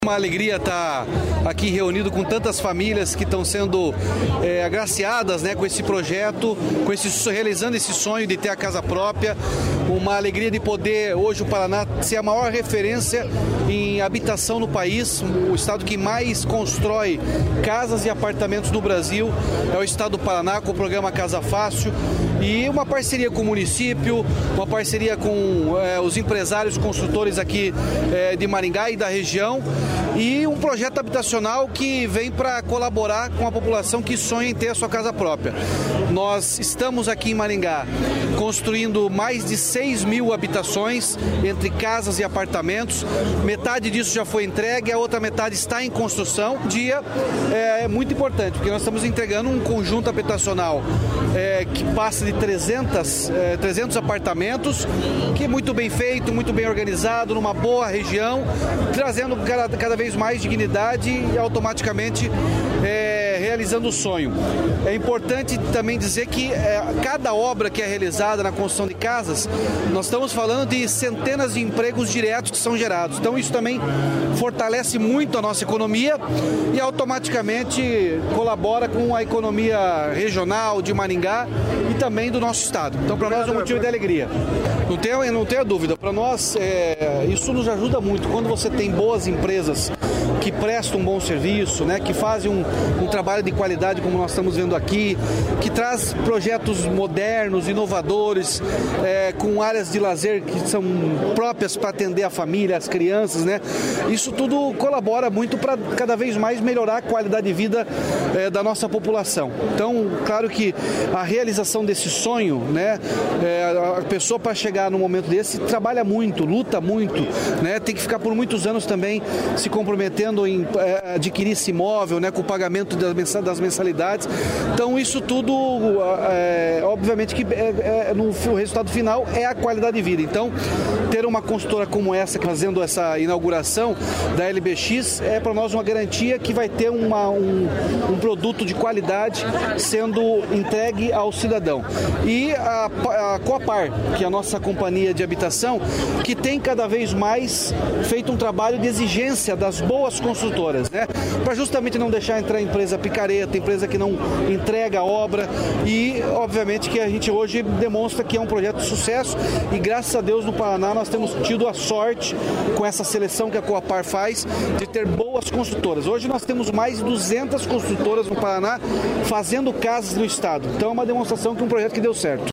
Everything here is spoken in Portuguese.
Uma alegria estar aqui reunido com tantas famílias que estão sendo agraciadas, né, com esse projeto, realizando esse sonho de ter a casa própria. Uma alegria de poder, hoje, o Paraná ser a maior referência em habitação no país, o estado que mais constrói casas e apartamentos no Brasil é o estado do Paraná, com o programa Casa Fácil, e uma parceria com o município, uma parceria com os empresários construtores aqui de Maringá e da região, e um projeto habitacional que vem para colaborar com a população que sonha em ter a sua casa própria. Nós estamos aqui em Maringá construindo mais de 6 mil habitações entre casas e apartamentos. Metade disso já foi entregue, a outra metade está em construção. O dia é muito importante, porque nós estamos entregando um conjunto habitacional que passa de 300 apartamentos, que é muito bem feito, muito bem organizado, numa boa região, trazendo cada vez mais dignidade e automaticamente realizando o sonho. É importante também dizer que cada obra que é realizada na construção de casas, nós estamos falando de centenas de empregos diretos que são gerados. Então isso também fortalece muito a nossa economia e automaticamente colabora com a economia regional de Maringá e também do nosso estado. Então para nós é um motivo de alegria. Não tenha dúvida, para nós isso nos ajuda muito. Quando você tem boas empresas que prestam um bom serviço, né, que fazem um trabalho de qualidade como nós estamos vendo aqui, que traz projetos modernos, inovadores, com áreas de lazer que são próprias para atender a família, as crianças, né? Isso tudo colabora muito para cada vez mais melhorar a qualidade de vida da nossa população. Então, claro que a realização desse sonho, né, a pessoa para chegar num momento desse trabalha muito, luta muito, né? Tem que ficar por muitos anos também se comprometendo em adquirir esse imóvel, né, com o pagamento das mensalidades. Então isso tudo, obviamente que o resultado final é a qualidade de vida. Então ter uma construtora como essa fazendo essa inauguração da LBX é para nós uma garantia que vai ter um produto de qualidade sendo entregue ao cidadão. E a Coapar, que é a nossa companhia de habitação, que tem cada vez mais feito um trabalho de exigência das boas construtoras, né? Para justamente não deixar entrar empresa picareta, empresa que não entrega a obra, e obviamente que a gente hoje demonstra que é um projeto de sucesso e graças a Deus no Paraná nós temos tido a sorte com essa seleção que a Coapar faz de ter boas construtoras. Hoje nós temos mais de 200 construtoras no Paraná fazendo casas no estado. Então é uma demonstração que é um projeto que deu certo.